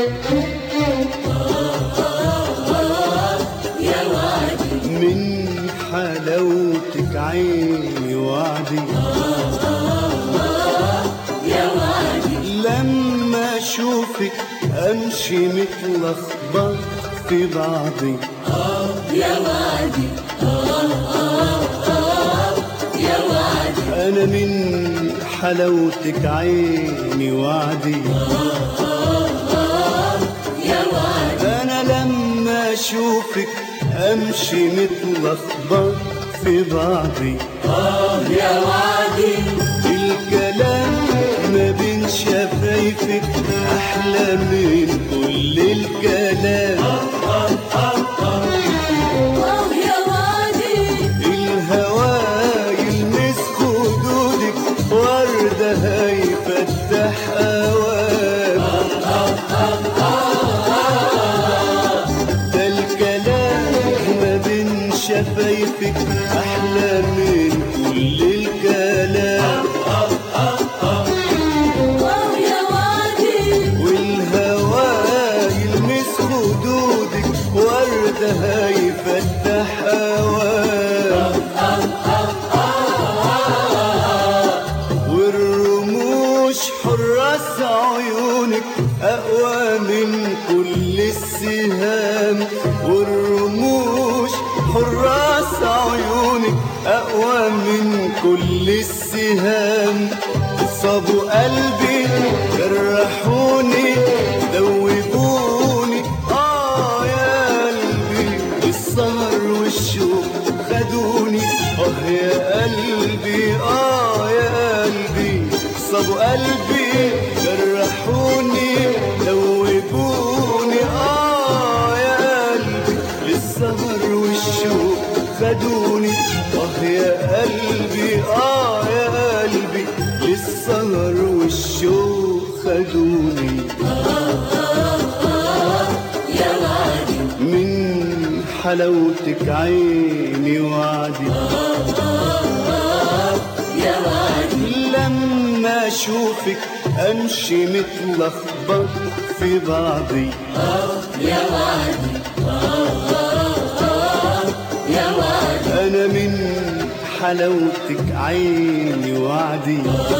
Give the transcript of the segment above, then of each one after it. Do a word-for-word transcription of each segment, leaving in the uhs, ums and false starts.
يا وعدي من حلاوتك عيني وعدي يا وعدي لما اشوفك امشي متلخبط في بعضي. يا وعدي يا وعدي انا من حلاوتك عيني وعدي يا وعدي انا لما اشوفك امشي متلخبط في بعضي. يا وعدي الكلام ما بين شفايفك احلى من كل الكلام. آه يا وعدي الهوى يلمس خدودك وردة هيفتح اوام. ده الكلام ما بين شفايفك احلى من كل الكلام. آه يا وعدي والهوى يلمس خدودك وردة هيفتح اوام. والرموش حراس عيونك اقوى من كل السهام. والرموش حراس عيونك اقوى من كل السهام. صابوا قلبي جرحوني دوبوني اه يا قلبي. السهر والشوق خدوني اه يا قلبي اه يا قلبي. صابوا قلبي جرحوني دوبوني اه يا قلبي. للسهر والشوق خدوني اه يا قلبي اه يا قلبي. للسهر والشوق خدوني يا وعدي من حلاوتك عيني وعدي. يا وعدي لما اشوفك امشي متلخبط في بعضي. يا وعدي يا وعدي انا من حلاوتك عيني وعدي.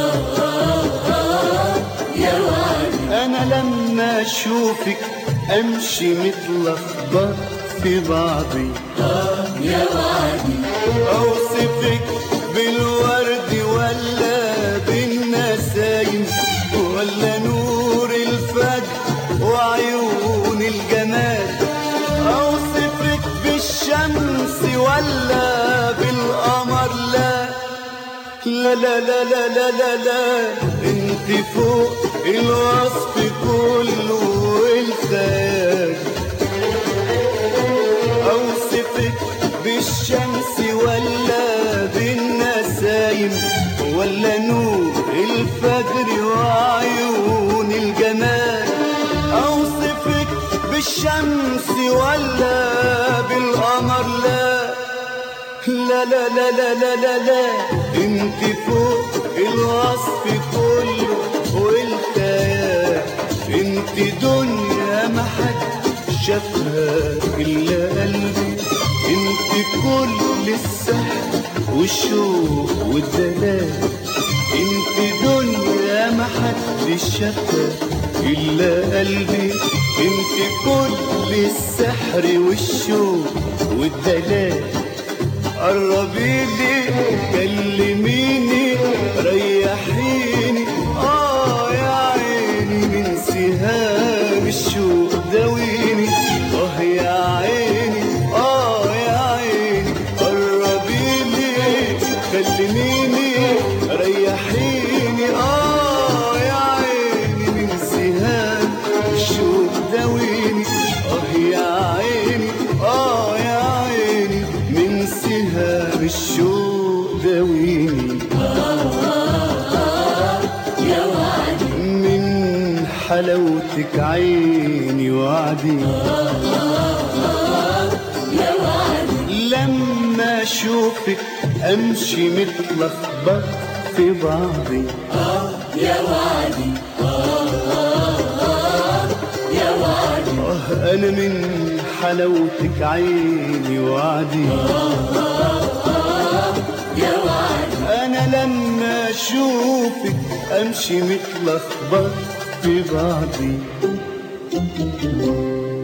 يا وعدي انا لما اشوفك امشي متلخبط في بعضي. يا وعدي اوصفك بالورد ولا بالنسايم ولا نور الفجر وعيون الجمال. اوصفك بالشمس ولا بالقمر. لا لا لا لا لا لا لا, لا. انت فوق الوصف كله والخيال. اوصفك بالشمس ولا بالنسايم ولا نور الفجر وعيون الجمال. اوصفك بالشمس ولا بالقمر. لا لا لا لا لا لا لا. انت فوق الوصف كله والخيال. انت دنيا ما حد شافها الا قلبي. انت كل السحر والشوق والدلال. انت دنيا ما حد شافها الا قلبي. انت كل السحر والشوق والدلال. قربي لي كلميني ريحيني اه يا عيني. من سهام الشوق داويني اه يا عيني اه يا عيني. قربي لي كلميني ريحيني اه يا عيني. من سهام الشوق داويني اه يا عيني اه يا عيني. من سهام الشوق داويني يا وعدي من حلاوتك عيني وعدي. يا وعدي لما اشوفك امشي متلخبط في بعضي. يا وعدي يا آه أنا من حلاوتك عيني وعدي، يا وعدي أنا لما أشوفك أمشي متلخبط في بعضي.